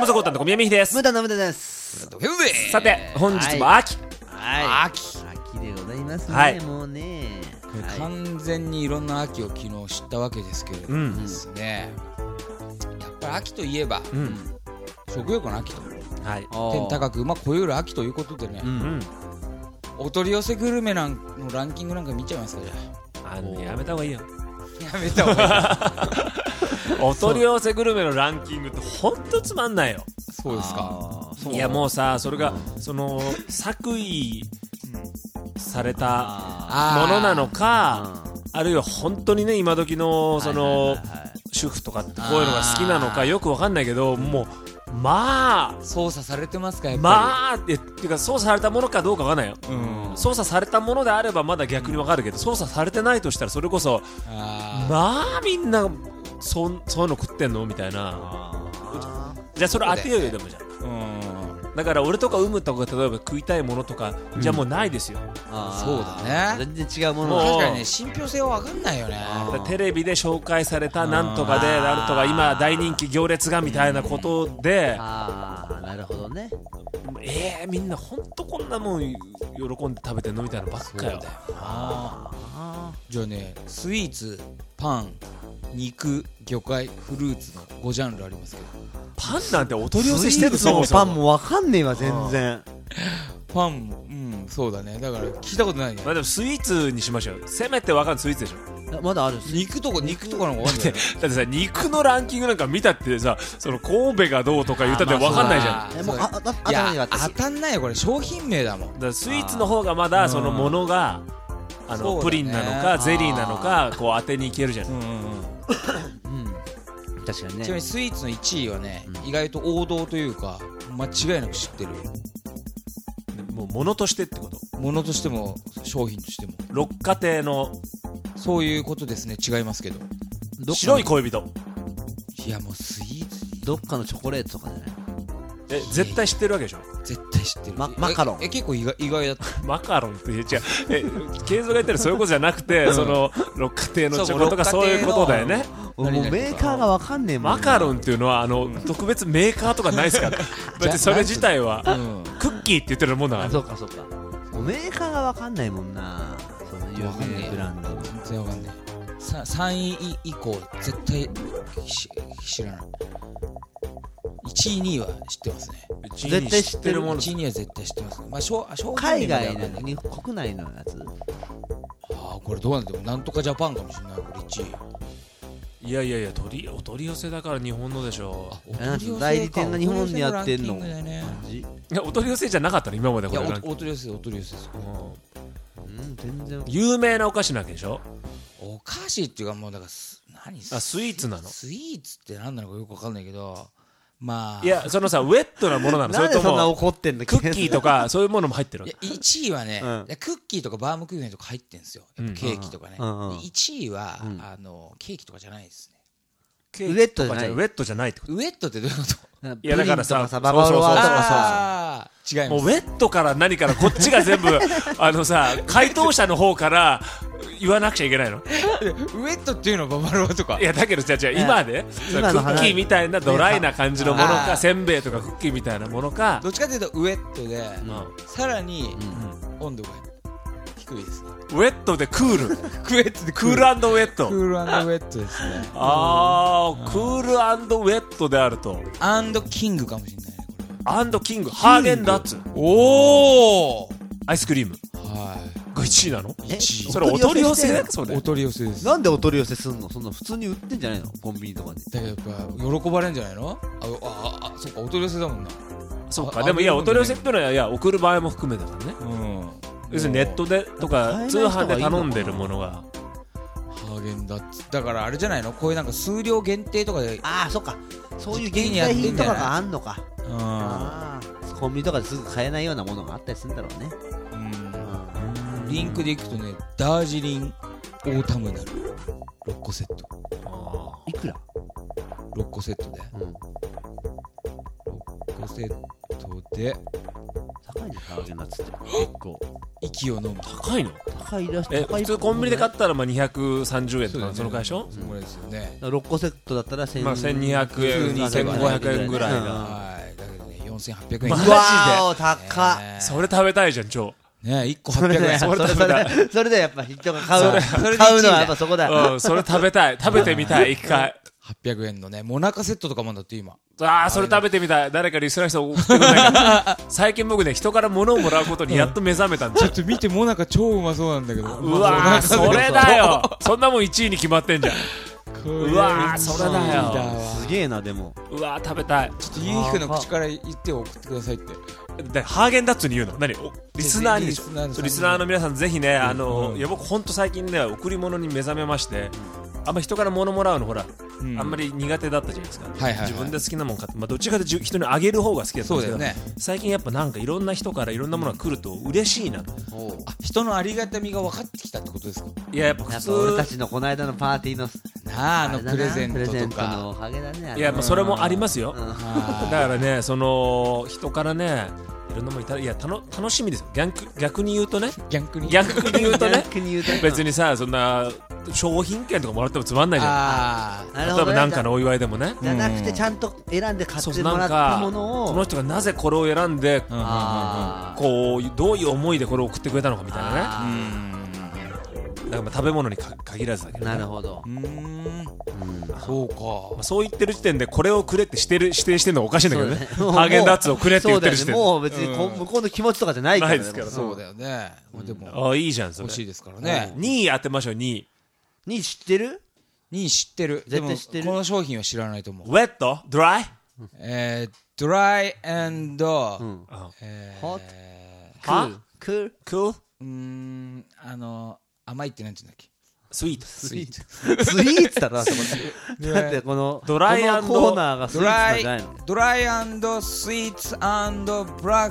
無属オタンと小宮美です。 無駄の無駄です。 さて本日も秋、 秋でございますね、 はい、 もうね、 完全にいろんな秋を昨日知ったわけですけれどもですね、やっぱり秋といえば、食欲の秋と、天高くこよる秋ということでね、お取り寄せグルメのランキングなんか見ちゃいますか。じゃあやめた方がいいよ。 やめた方がいいお取り寄せグルメのランキングってほんとつまんないよ。 そうですか。 いやもうさ、それがその作為されたものなのか、あるいは本当にね今時のその主婦とかってこういうのが好きなのかよくわかんないけど、もう操作されてますか、やっぱり。っていうか操作されたものかどうかわかんないよ。操作されたものであればまだ逆にわかるけど、操作されてないとしたらそれこそみんなそういうの食ってんのみたいな。じゃあそれ当てようよ。でもじゃだから俺とかウムとか例えば食いたいものとかじゃもうないですよ。 そうだね。 全然違うもの。 確かにね、信憑性は分かんないよね。 テレビで紹介されたなんとかでなんとか今大人気行列がみたいなことで、 なるほどね。 みんなほんとこんなもん喜んで食べてんのみたいなばっかよ。 じゃあね、スイーツ、パン、肉、魚介、フルーツの5ジャンルありますけど、 パンなんてお取り寄せしてる。 スイーツもパンもわかんねえわ全然。 パンもそうだね。だから聞いたことないね。 でもスイーツにしましょう。せめてわかるスイーツでしょ。 まだある。肉とかの方が分かんない。 だってさ、肉のランキングなんか見たってさ、その神戸がどうとか言ったって分かんないじゃん。 いや当たんないよ、これ商品名だもん。 だからスイーツの方がまだそのものがプリンなのかゼリーなのかこう当てにいけるじゃん。 確かにね。 ちなみにスイーツの1位はね、意外と王道というか間違いなく知ってる。 もう物としてってこと？ 物としても商品としても六花亭のそういうことですね。違いますけど、 白い恋人。 いやもうスイーツどっかのチョコレートとかじゃない？ 絶対知ってるわけでしょ。 絶対知ってる。 マカロン。 結構意外だった。 マカロンって違う。慶三が言ってるそういうことじゃなくて、その六花亭のチョコとかそういうことだよね。 もうメーカーがわかんねえもん。 マカロンっていうのは特別メーカーとかないですから。だってそれ自体はクッキーって言ってるもんだから。 そうか。メーカーがわかんないもんな。その有名ブランド。 全然わかんない。3位以降絶対知らない。1位2位は知ってますね。 絶対知ってるもの。 1位2位は絶対知ってますね。 海外なのに国内のやつ。 これどうなんだろう。なんとかジャパンかもしれない。これ1位。 いやお取り寄せだから日本のでしょ。 代理店が日本でやってんの。 いやお取り寄せじゃなかったの今まで。 いやお取り寄せです。 全然有名なお菓子なわけでしょ。 お菓子っていうかもうだからスイーツなの。 スイーツって何なのかよく分かんないけど、 いやそのさウェットなものなの。それともそんな怒ってんの？ クッキーとかそういうものも入ってる。 1位はね、クッキーとかバームクーヘンとか入ってんですよ。ケーキとかね。1位はケーキとかじゃないですね。 ウェットじゃないってこと。 ウェットってどういうこと？ いやだからさ、 ババロアとかさ、違います。 もうウェットから何からこっちが全部回答者の方から言わなくちゃいけないの。 ウェットっていうのはババロアとか。 いやだけどじゃあ今でクッキーみたいなドライな感じのものか、せんべいとかクッキーみたいなものか。 どっちかというとウェットでさらに温度が低いですね。 ウェットでクール。 クールウェット。 クール&ウェット。 クール&ウェットですね。 クール&ウェットであると。 アンドキングかもしれないね。 アンドキング、ハーゲンダッツ。 おお。 アイスクリーム。が1位なの ？1位。 それお取り寄せ？ お取り寄せです。 なんでお取り寄せすんの？そんな普通に売ってんじゃないの？コンビニとかで。 だけどやっぱ喜ばれんじゃないの？そっかお取り寄せだもんな。 そっか。でもいやお取り寄せってのは送る場合も含めだからね。要するにネットでとか通販で頼んでるものが。 ハーゲンダッツだからあれじゃないの？こういうなんか数量限定とかで。 そっか。そういう限定品とかがあんのか。コンビニとかですぐ買えないようなものがあったりするんだろうね。 リンクでいくとね、ダージリンオータムナル6個セット。 いくら ？6個セットで。6個セットで。 高いね、ハーゲンダッツって結構息を飲む。 高いの？ 高いらしい。 普通コンビニで買ったら230円とかそのくらいでしょ？ そのくらいですよね。 6個セットだったら 1200円、1500円ぐらいが。 4800円。 マジでうわー高っ。 それ食べたいじゃん超。 ね、1個800円。 それでやっぱ人が買うのはやっぱそこだ。 それ食べたい。食べてみたい一回。 800円のね、モナカセットとかもだって今。 それ食べてみたい。誰かリスナーの人送ってくれないか。最近僕ね、人から物をもらうことにやっと目覚めたんだよ。 ちょっと見て、モナカ超うまそうなんだけど。 うわー、それだよ。そんなもん1位に決まってんじゃん。うわー、それだよ。 すげえな、でも。 うわー、食べたい。 ちょっとゆうひくの口から言って送ってくださいって。 ハーゲンダッツに言うの何？リスナーにでしょ。リスナーの皆さんぜひね、いや僕ほんと最近ね、贈り物に目覚めまして、あんま人から物もらうのほら、あんまり苦手だったじゃないですか。自分で好きなもん買って、どっちかというと人にあげる方が好きだったんですけど、最近やっぱなんかいろんな人からいろんなものが来ると嬉しいなと。 人のありがたみが分かってきたってことですか？ いや、やっぱ普通俺たちのこの間のパーティーのプレゼントとかのおかげだね。 いや、それもありますよ。だからね、その人からね、いろんなものいただいや楽しみですよ。逆に言うとね、逆に言うとね、別にさ、そんな商品券とかもらってもつまんないじゃん。例えばなんかのお祝いでもね、 じゃなくてちゃんと選んで買ってもらったものを、 その人がなぜこれを選んで、こうどういう思いでこれを送ってくれたのかみたいなね。だから食べ物に限らずだけど。 なるほど。 そうか。 そう言ってる時点でこれをくれって指定してるのがおかしいんだけどね。ハーゲンダッツをくれって言ってる時点で。 もう別に向こうの気持ちとかじゃないから。 そうだよね。でもいいじゃんそれ。 欲しいですからね。 2位当てましょう。2位。 2位知ってる ？2位知ってる。 絶対知ってる。 この商品は知らないと思う。 ウェット？ドライ？ ドライ&ホット？クール？ 甘いってなんて言うんだっけ？ スイーツだろ、そこで。だってこのドライ& コーナーがスイーツなんじゃないの？ ドライ&スイーツ&ブラッ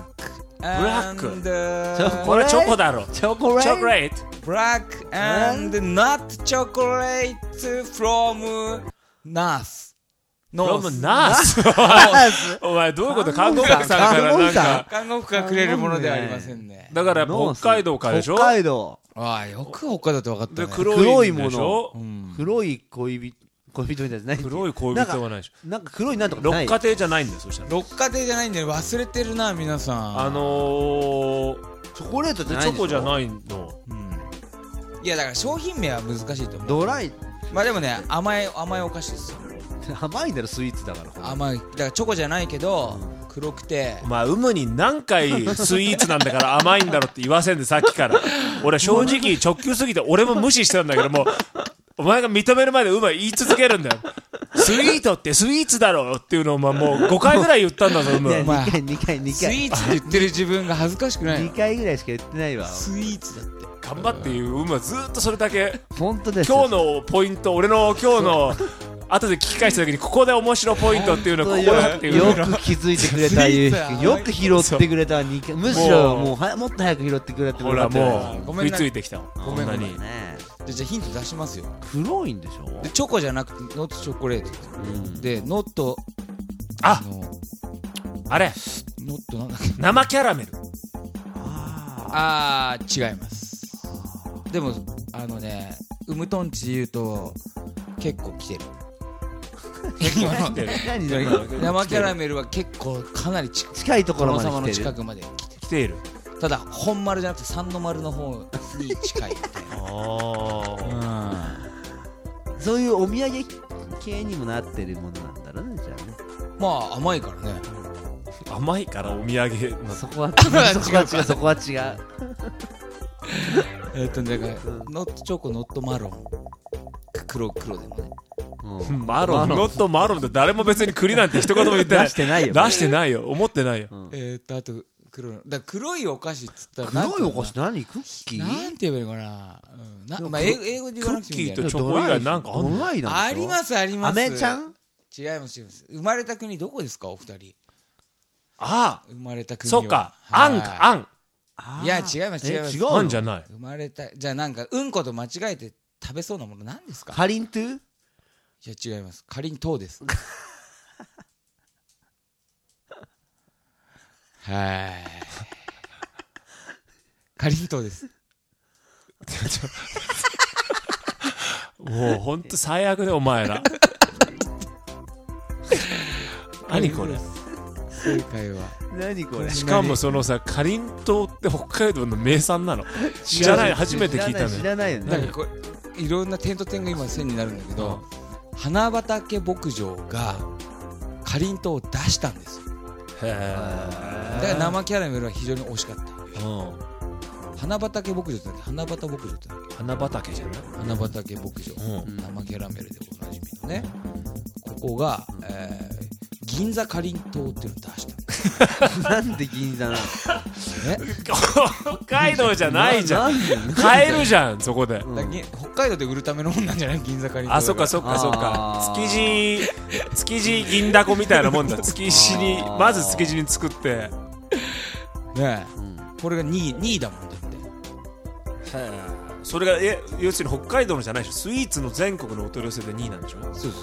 ク。 これチョコだろ。 チョコレート。 ブラック&ナットチョコレート from ナース。 ナースお前どういうこと？看護婦さんからなんか看護婦がくれるものではありませんね。 だからやっぱ北海道からでしょ？ 北海道。 よく北海道って分かったね。 黒いもの。黒い恋人みたいじゃない？ 黒い恋人はないでしょ。 なんか黒いなんとかない。 六花亭じゃないんだよ。そしたら六花亭じゃないんだよ。忘れてるな皆さん。 チョコレートじゃない。 チョコじゃないの。 いやだから商品名は難しいと思う。 ドライ。 まあでもね、甘いお菓子ですよ。 甘いんだろ、スイーツだから。 甘い。だからチョコじゃないけど黒くて、 まあ有無に何回スイーツなんだから甘いんだろって言わせんで、さっきから俺正直直球すぎて俺も無視してたんだけども、お前が認めるまでうまい言い続けるんだよ。スイートってスイーツだろっていうのをもう5回ぐらい言ったんだぞ。 2回スイーツって言ってる自分が恥ずかしくないの？ 2回ぐらいしか言ってないわ。 スイーツだって頑張っていううまずっとそれだけ。 本当です。 今日のポイント、俺の今日の後で聞き返した時にここで面白ポイントっていうのをここだっていうよく気づいてくれたゆうひくん、よく拾ってくれた。むしろもっと早く拾ってくれてもらって。 ほらもう食いついてきた。 ごめんなさい。じゃあヒント出しますよ。 黒いんでしょ？ でチョコじゃなくてノットチョコレートでノットあれノットなんだっけ？ 生キャラメル。 違います。でもウムトンチで言うと結構来てる。生キャラメルは結構かなり近いところまで来てる。 殿様の近くまで来ている。 ただ本丸じゃなくて三の丸の方に近いみたいな。 そういうお土産系にもなってるものなんだろうね、じゃあね。 まあ甘いからね。 甘いからお土産。 そこは違う。そこは違う。 だからノットチョコノットマロン黒でもね。 マロンノットマロンって誰も別に栗なんて一言も言ってない。 出してないよ。 出してないよ。思ってないよ。 あと黒いお菓子っつったら黒いお菓子何？クッキー？ なんて言えばいいかな。まあ英語で言わなくてもいいんだよね。 クッキーとチョコ以外なんかあります。 アメちゃん？ 違います。生まれた国どこですかお二人？ 生まれた国は。 そうか。あん。 いや違います。 あんじゃない。 生まれたじゃあなんかうんこと間違えて食べそうなものなんですか？ かりんとぅ？ いや違います。かりんとうです。かりんとうです。 もうほんと最悪でお前ら。何これ？ 正解は何これ。 しかもそのさ、かりんとうって北海道の名産なの？知らない、初めて聞いたのよ。 知らないよね。 なんかこれいろんな点と点が今線になるんだけど、花畑牧場がかりんとうを出したんですよ。だから生キャラメルは非常に美味しかった。花畑牧場って花畑牧場って花畑じゃない？ 花畑牧場、生キャラメルでおなじみのね、ここが、銀座かりんとうっていうのを出したなんで銀座なの？ 北海道じゃないじゃん。買えるじゃん、そこで。 北海道で売るためのもんなんじゃない？銀座かりんとう。 あ、そっかそっかそっか。築地銀だこみたいなもんだ。築地にまず築地に作ってね、これが2位だもんだって。 それが要するに北海道のじゃないでしょ。スイーツの全国のお取り寄せで2位なんでしょ。 そうそうそう。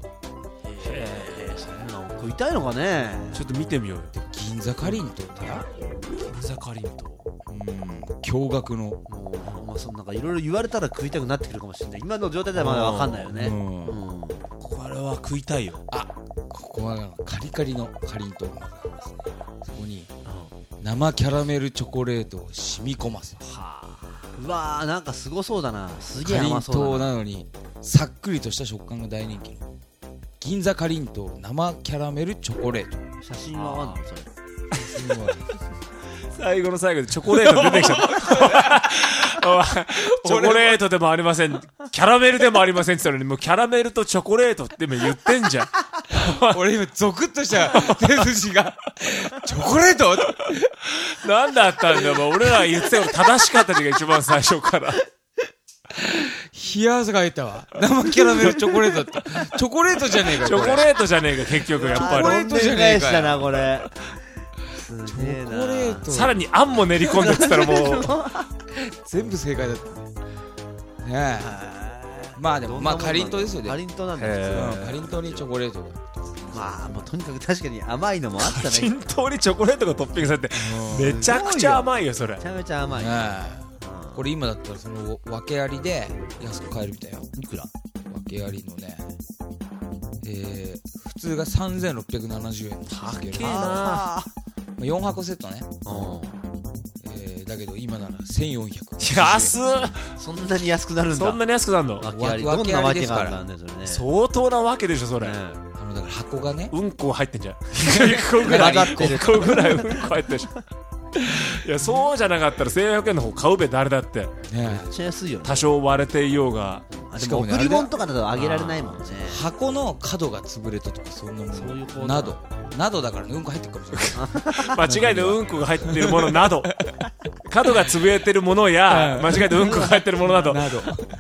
食いたいのかね。 ちょっと見てみようよ。 銀座かりんとうだよ。 銀座かりんとう。 驚愕の。 まあそのなんかいろいろ言われたら食いたくなってくるかもしれない。今の状態ではまだわかんないよね。 これは食いたいよ。 あ、ここはカリカリのかりんとうがありますね。そこに生キャラメルチョコレートを染み込ます。 うわー、なんかすごそうだな。すげえ甘そうだな。 かりんとうなのにさっくりとした食感が大人気の銀座かりんとう生キャラメルチョコレート。 写真はあんの？それ写真は最後の最後でチョコレート出てきちゃったチョコレートでもありません、キャラメルでもありませんって言ったのに、もうキャラメルとチョコレートって言ってんじゃん俺今ゾクッとした手筋がチョコレートなんだったんだよ。もう俺らが言ってたより正しかった時が一番最初から冷や汗が入ったわ。生キャラメルチョコレートってチョコレートじゃねえか。 チョコレートじゃねえか結局。やっぱりチョコレートじゃねえかしたなこれ。 チョコレートさらにあんも練り込んでって言ったらもう全部正解だったね。ねえ、まあでもまあかりんとうですよね。 かりんとうなんですよ。 かりんとうにチョコレートが、 まあもうとにかく確かに甘いのもあったね。 かりんとうにチョコレートがトッピングされてめちゃくちゃ甘いよそれ。 めちゃめちゃ甘い。 これ今だったらその訳ありで安く買えるみたいよ。 いくら？ 訳ありのね、普通が3670円高えな。 4箱セットね。だけど今なら1400。 安っ。 そんなに安くなるんだ。 そんなに安くなるの？ 訳あり。どんな訳があるんだねそれね。 相当なわけでしょそれ。 だから箱がね、 うんこ入ってんじゃん。1個ぐらい1個ぐらいうんこ入ってるじゃん。いやそうじゃなかったら1400円の方買うべ誰だって。 めっちゃ安いよ。 多少割れていようが。 しかも贈り物とかだとあげられないもんね。 箱の角が潰れたとかそんなものなどだからね、うんこ入ってるかもしれない。 間違いでうんこが入ってるものなど、角が潰れてるものや間違いでうんこが入ってるものなどね。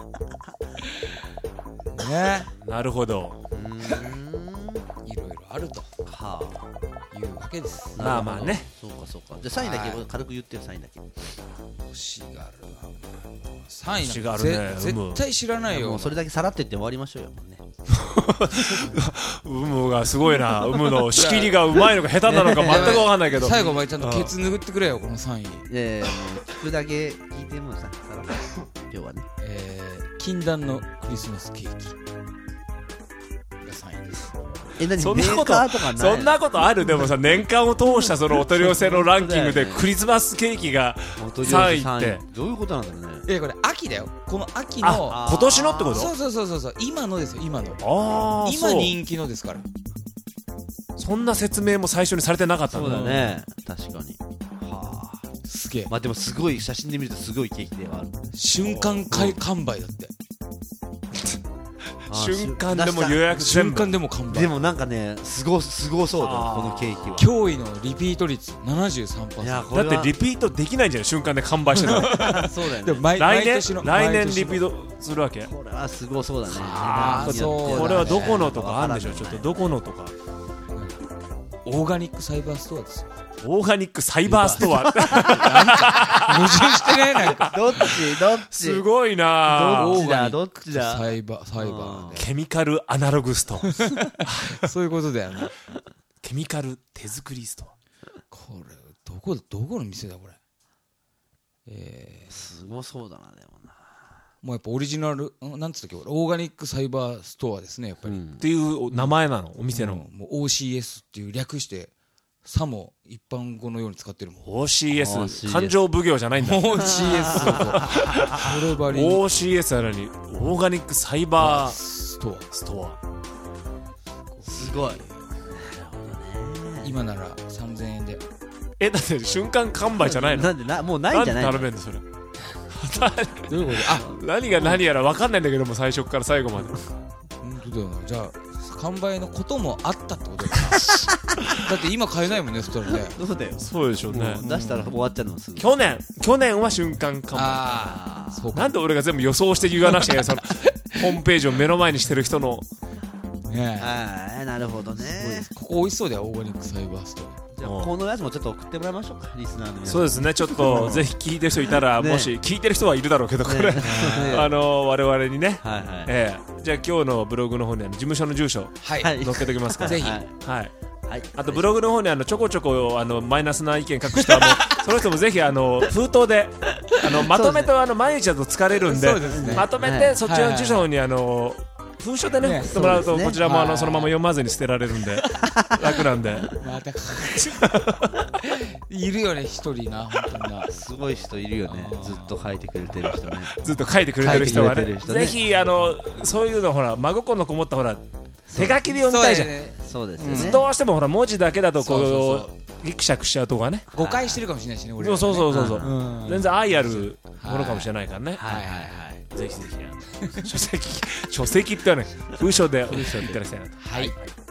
なるほど。 いろいろあるというわけです。 まあまあね。 そうかそうか。じゃあサインだけ軽く言ってよ。サインだけ。 欲しがるわ。サインなんか絶対知らないよ。 もうそれだけさらって言って終わりましょうよ。 うむがすごいな。うむの仕切りがうまいのか下手なのか全く分かんないけど。 最後お前ちゃんとケツ拭ってくれよこのサイン。 いやいやもう聞くだけ聞いてもささらって今日はね。 禁断のクリスマスケーキがサインです。 そんなことある？でもさ年間を通したそのお取り寄せのランキングでクリスマスケーキが3位ってどういうことなんだろうね。 これ秋だよ。この秋の今年のってこと？ そう今のですよ。今の今人気のですから。 そんな説明も最初にされてなかったんだ。 そうだね確かに。 すげえ。 まあでもすごい写真で見るとすごいケーキではある。 瞬間完売だって。 瞬間でも予約瞬間でも完売。 でもなんかねすごそうだこのケーキは。 驚異のリピート率 73%。 だってリピートできないんじゃない？瞬間で完売してたら。 そうだよね。 でも来年リピートするわけ？ これはすごそうだね。 これはどこのとかあるんでしょ？ちょっとどこのとか。 オーガニックサイバーストアですよ。 オーガニックサイバーストア。 矛盾してね。なんかどっちすごいな。 どっちだサイバーケミカルアナログストア。 そういうことだよね。 ケミカル手作りストア。 これどこの店だこれ。 すごそうだな。でもなもうやっぱオリジナルなんつったっけ、オーガニックサイバーストアですねやっぱり。 っていう名前なのお店の。 もう OCS っていう略してさも一般語のように使ってるもん。 OCS 感情奉行じゃないんだ。 OCS そればりに OCS なのにオーガニックサイバーストアすごい。 今なら3000円で。 だって瞬間完売じゃないの？ なんでもうないんじゃないの？ なんで頼めんのそれ。 どういうこと？ 何が何やら分かんないんだけども、最初から最後まで。 本当だよな。じゃあ完売のこともあったってことだよな。だって今買えないもんね、そしたらね。 そうだよ。 そうでしょうね。 出したら終わっちゃうのすぐ。 去年は瞬間完売。 そうか。 なんで俺が全部予想して言わなくちゃいけない、そのホームページを目の前にしてる人のね。 なるほどね。 ここ美味しそうだよ、オーガニックサイバースト。 じゃあこのやつもちょっと送ってもらいましょうか、リスナーの皆さん。 そうですね、ちょっとぜひ聞いてる人いたら、もし聞いてる人はいるだろうけど、これ我々にね、じゃあ今日のブログの方に事務所の住所載っけときますから、 ぜひ。 あとブログの方にちょこちょこマイナスな意見書く人はもうその人もぜひ封筒でまとめて毎日だと疲れるんで、まとめてそっちの住所の方に封書でね送ってもらうと、こちらもそのまま読まずに捨てられるんで楽なんで。 いるよね、一人な、本当にな。 すごい人いるよね、ずっと書いてくれてる人ね。 ずっと書いてくれてる人はね、ぜひそういうのほら真心のこもったほら手書きで読みたいじゃん。 そうですよね。 どうしてもほら文字だけだとこうギクシャクしちゃうとかね、 誤解してるかもしれないしね、俺らね。 そう全然愛あるものかもしれないからね。ぜひぜひ書籍ってね、封書でいただきたいなと。